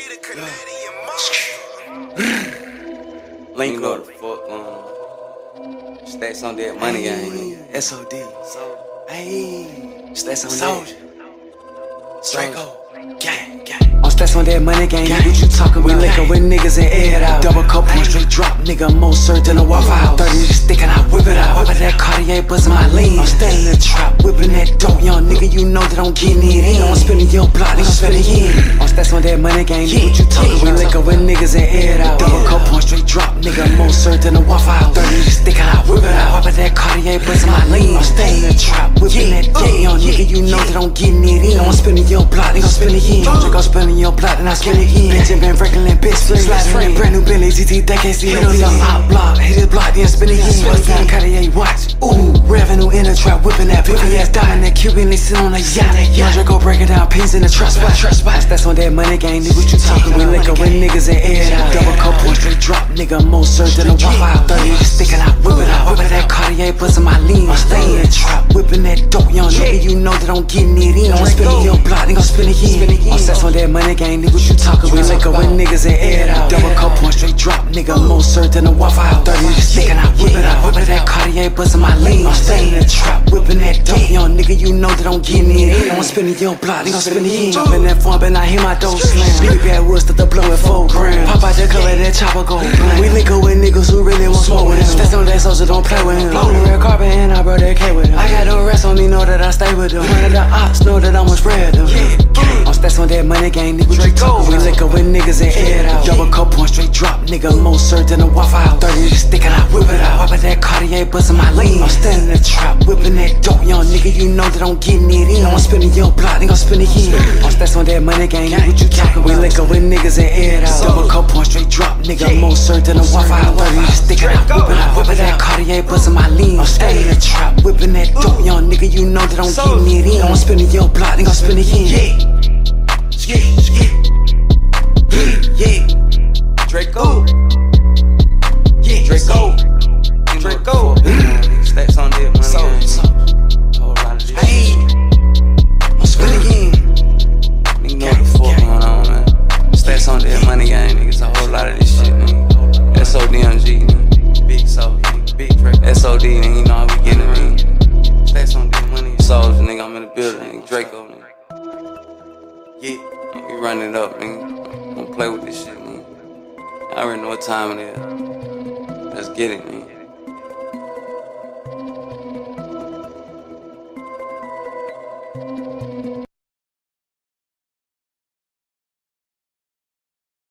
Link up the fuck Stacks on that money gang. SOD. Ayy. Stacks on Soldier. Draco. Gang, gang. On Stacks on that money gang. What you talking about? We liquor with niggas and air it out. Double cup point straight drop. Nigga more certain a Waffle House. 30 just stick and I whip it out. Whip it that Cartier buzzing my lean. I'm standing in the trap whipping that dope. Young nigga you know that I'm getting it in. I'm spinning your block, nigga spinning in. On Stacks on that money gang. What you talking? We liquor with niggas and air it out. Double cup point straight drop. Nigga more certain a Waffle House. 30 just stick and I whip it out. Whip it that Cartier buzzing my lean. I'm standing in the trap whipping that dope. Young nigga you know that I'm getting it in. I'm spinning your block, nigga spinning in. Draco spinning your block and I spin it in. Bitch been Franklin, bitch sliding in. Brand new Bentley GT that can't see it. Hit on hot block, hit his block, then spin it in. What's down Cartier watch? Ooh, revenue in the trap, whipping that baby ass diamond that Cuban, they sit on a yacht. Young Draco breaking down pins in the trap spot. That's on that money gang, nigga. What you talking? We liquor with niggas and air it out. Double cup point straight drop, nigga more certain a Waffle House. 30 just sticking out, whip it out. Whip it that Cartier buzzing my lean. I'm staying in the trap, whipping that dope. Young nigga, you know that I'm getting it in. I'm spinning your block, nigga spin it in. That's on that money gang, nigga. What you talking? We liquor with niggas and air it out. Double cup point straight drop, nigga more certain a Waffle House. 30 just sticking out, whip it out. Whip it that Cartier buzzing my lean. I'm staying in the trap, whipping that dope. Young nigga, you know that I'm getting it in. I'm spinning your block, nigga spin it in. Jumping that phone, but I hear my dope slam. Big bad woods that the blowing 4 grams. Pop out the color, that chopper go blank. We liquor with niggas who really want smoke with him. That's on that social, don't play with him. On the red carpet and I brought that K with him. I got no rest on me, know that I stay with them. One of the ops know that I'ma spread them. I'm Stacks on that money gang, nigga. What you talking? We liquor with niggas and air it out. Double cup point straight drop, nigga more certain a Waffle House. 30 just sticking out, whip it out. Whip it that Cartier buzzing my lean. I'm standing in the trap, whipping that dope. Young nigga, you know that I'm getting it in. I'm spinning your block, nigga spin it in. I'm Stacks on that money gang, nigga. What you talking? We liquor with niggas and air it out. Double cup point straight drop, nigga more certain a Waffle House. 30 just sticking out, whip it out. Whip it that Cartier buzzing my lean. I'm standing in the trap, whipping that dope. Young nigga, you know that I'm getting it in. I'm spinning your block, nigga spin it in. Draco. Draco. Stacks on that money gang. Whole lot of this shit. I'm spinning in. Nigga know what the fuck going on, man. Stacks on that money gang, nigga. It's a whole lot of this shit, nigga. SODMG, nigga. Big SOD, nigga. Big Draco. SOD, nigga. You know how we getting it, nigga. Stacks on that money. Soldier, nigga. I'm in the building, nigga. Draco, nigga. Yeah, we running it up, nigga. Don't play with this shit, nigga. I already know what time it is. Let's get it, nigga.